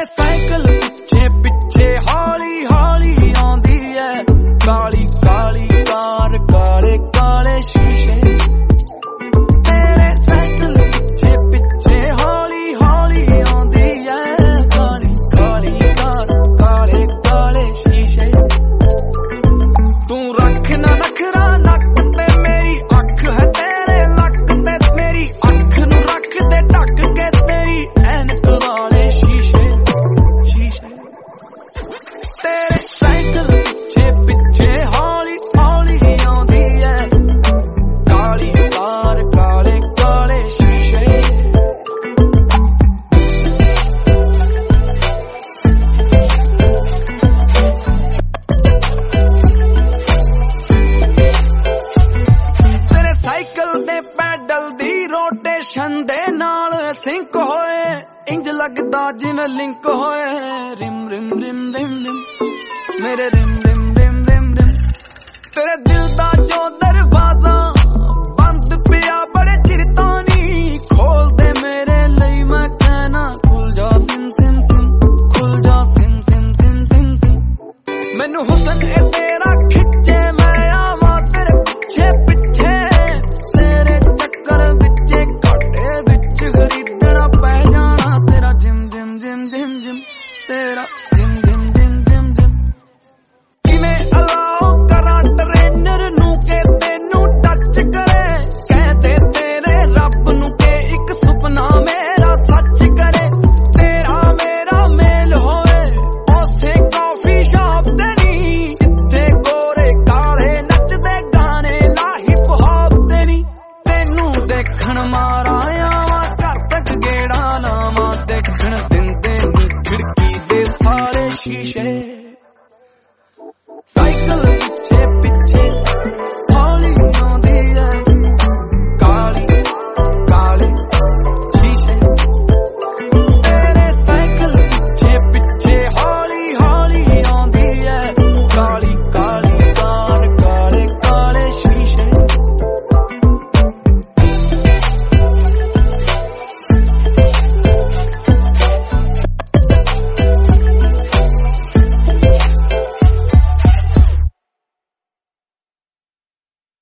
cycle पिछे पिछे हौली हौली आउंदी है काली काली कार काले काले शीशे तेरे साइकिल पिछे पिछे हौली हौली आउंदी है काली काली कार काले काले शीशे तू रख ना नखरा नक ते मेरी अख है तेरे लक ते मेरी अख नू रख दे ढक के तेरी ऐनक वाले शीशे शीशे तेरे साइकिल पिछे पिछे हौली हौली आउंदी है काली कार काले काले शीशे तेरे साइकिल दे पैडल दी रोटेशन दे नाल सिंक होए इंज लगदा जिवें लिंक होए रिम रिम रिम रिम रिम मेरे रिम रिम रिम रिम रिम तेरे दिल दा जो दरवाजा बंद पिया बड़े चिर तो नहीं खोल दे मेरे लई मैं कहना खुल जा सिम सिम सिम खुल जा सिम सिम सिम सिम सिम मैनू हुसन ए तेरा खिच्चे मैं आवां तेरे पिछे पिछे तेरे चक्कर विचे घाटे विच खरीदना पै जाना तेरा gym gym gym gym gym तेरा gym gym gym gym gym किवें अलाओ करा ट्रेनर नू के तेनू टच करे कहते तेरे रब नू के एक सुपना मेरा सच करे तेरा मेरा मेल होए उसे कॉफी शॉप ते नी जिथे गोरे काले नचदे गाने ला हिप हॉप ते नी तेनू देखण मारा आवां घर तक गेड़ा लावां देखण दिंदे नी खिड़की दे सारे शीशे